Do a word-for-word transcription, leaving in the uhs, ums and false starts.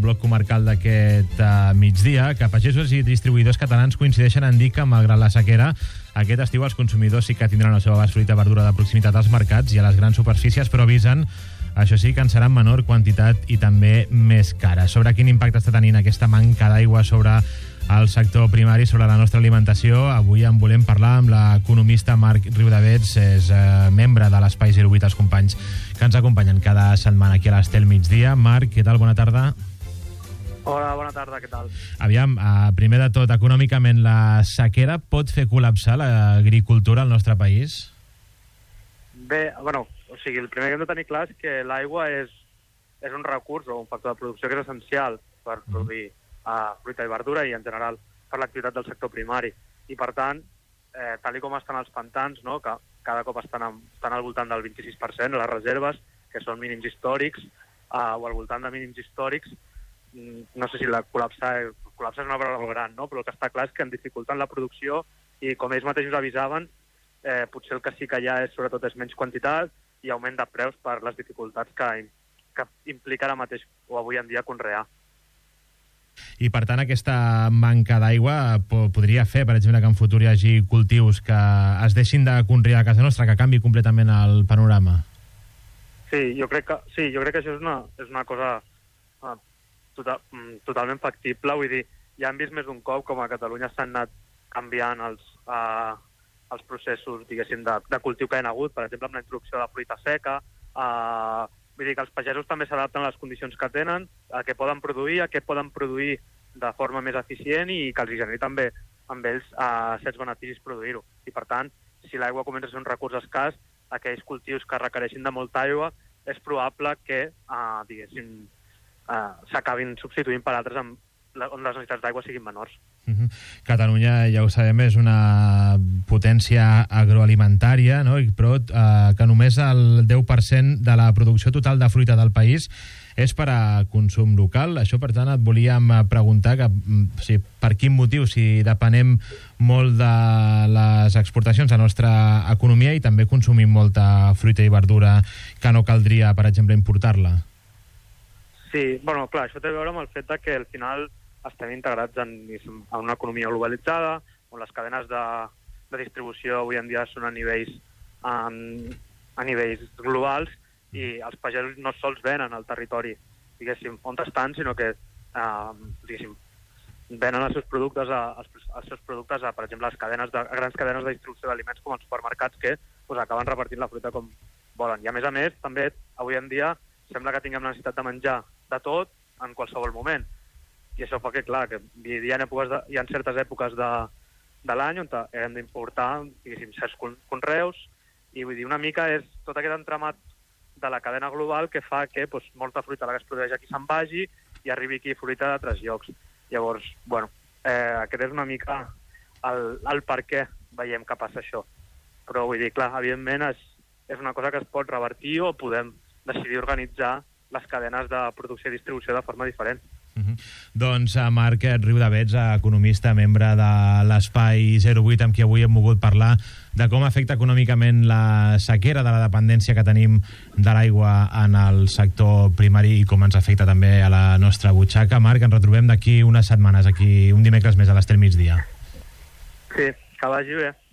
bloc comarcal d'aquest uh, migdia, que pagesos i distribuïdors catalans coincideixen en dir que, malgrat la sequera, aquest estiu els consumidors sí que tindran al seu abast fruita i verdura de proximitat als mercats i a les grans superfícies, però avisen, això sí, que en serà en menor quantitat i també més cara. Sobre quin impacte està tenint aquesta manca d'aigua sobre el sector primari, sobre la nostra alimentació, avui en volem parlar amb l'economista Marc Riudavets, és eh, membre de l'Espai zero vuit, els companys que ens acompanyen cada setmana aquí a l'Estel Migdia. Marc, què tal? Bona tarda. Hola, bona tarda, què tal? Aviam, eh, primer de tot, econòmicament la sequera pot fer col·lapsar l'agricultura al nostre país? Bé, bueno, o sigui, el primer que hem de tenir clar és que l'aigua és, és un recurs o un factor de producció que és essencial per produir uh, fruita i verdura i, en general, per l'activitat del sector primari. I, per tant, eh, tal com estan els pantans, no?, que cada cop estan, amb, estan al voltant del vint-i-sis per cent, les reserves, que són mínims històrics, uh, o al voltant de mínims històrics, no sé si la col·lapsar, col·lapsar és una paraula molt gran, no? Però el que està clar és que en dificulten la producció i, com ells mateixos avisaven, eh, potser el que sí que hi ha és, sobretot, és menys quantitat i augment de preus per les dificultats que, que implica ara mateix o avui en dia conrear. I, per tant, aquesta manca d'aigua podria fer, per exemple, que en futur hi hagi cultius que es deixin de conrear a casa nostra, que canvi completament el panorama? Sí, jo crec que, sí, jo crec que això és una, és una cosa uh, total, totalment factible. Vull dir, ja hem vist més d'un cop com a Catalunya s'han anat canviant els, uh, els processos, diguéssim, de, de cultiu que hi ha hagut, per exemple, amb la introducció de la fruita seca. Uh, vull dir que els pagesos també s'adapten a les condicions que tenen, a què poden produir, a què poden produir de forma més eficient i que els generi també amb ells uh, certs beneficis produir-ho. I, per tant, si l'aigua comença a ser un recurs escàs, aquells cultius que requereixin de molta aigua, és probable que, uh, diguéssim, uh, s'acabin substituint per altres amb on les necessitats d'aigua siguin menors. Uh-huh. Catalunya, ja ho sabem, és una potència agroalimentària, no? Però eh, que només el deu per cent de la producció total de fruita del país és per a consum local. Això, per tant, et volíem preguntar que, o sigui, per quin motiu, si depenem molt de les exportacions a la nostra economia i també consumim molta fruita i verdura que no caldria, per exemple, importar-la. Sí, bueno, clar, això té a veure amb el fet de que al final estem integrats en, en una economia globalitzada, on les cadenes de, de distribució avui en dia són a nivells, um, a nivells globals i els pagesos no sols venen al territori, diguéssim, on estan, sinó que uh, diguéssim, venen els seus productes, a, els, els seus productes a, per exemple, les cadenes de, a grans cadenes de distribució d'aliments com els supermercats que pues, acaben repartint la fruita com volen. I a més a més, també, avui en dia, sembla que tinguem la necessitat de menjar de tot en qualsevol moment. I això fa que, clar, que hi ha, èpoques de, hi ha certes èpoques de, de l'any on hem d'importar, diguéssim, certs conreus, i vull dir, una mica és tot aquest entramat de la cadena global que fa que pues, molta fruita la que es produeix aquí se'n vagi i arribi aquí fruita d'altres llocs. Llavors, bueno, eh, aquest és una mica el, el per què veiem que passa això. Però vull dir, clar, evidentment és, és una cosa que es pot revertir o podem decidir organitzar les cadenes de producció i distribució de forma diferent. Uh-huh. Doncs a Marc Riudavets, economista, membre de l'Espai zero vuit, amb qui avui hem volgut parlar de com afecta econòmicament la sequera, de la dependència que tenim de l'aigua en el sector primari i com ens afecta també a la nostra butxaca. Marc, ens retrobem d'aquí unes setmanes, aquí un dimecres més a l'Estel Migdia. Sí, que vagi bé.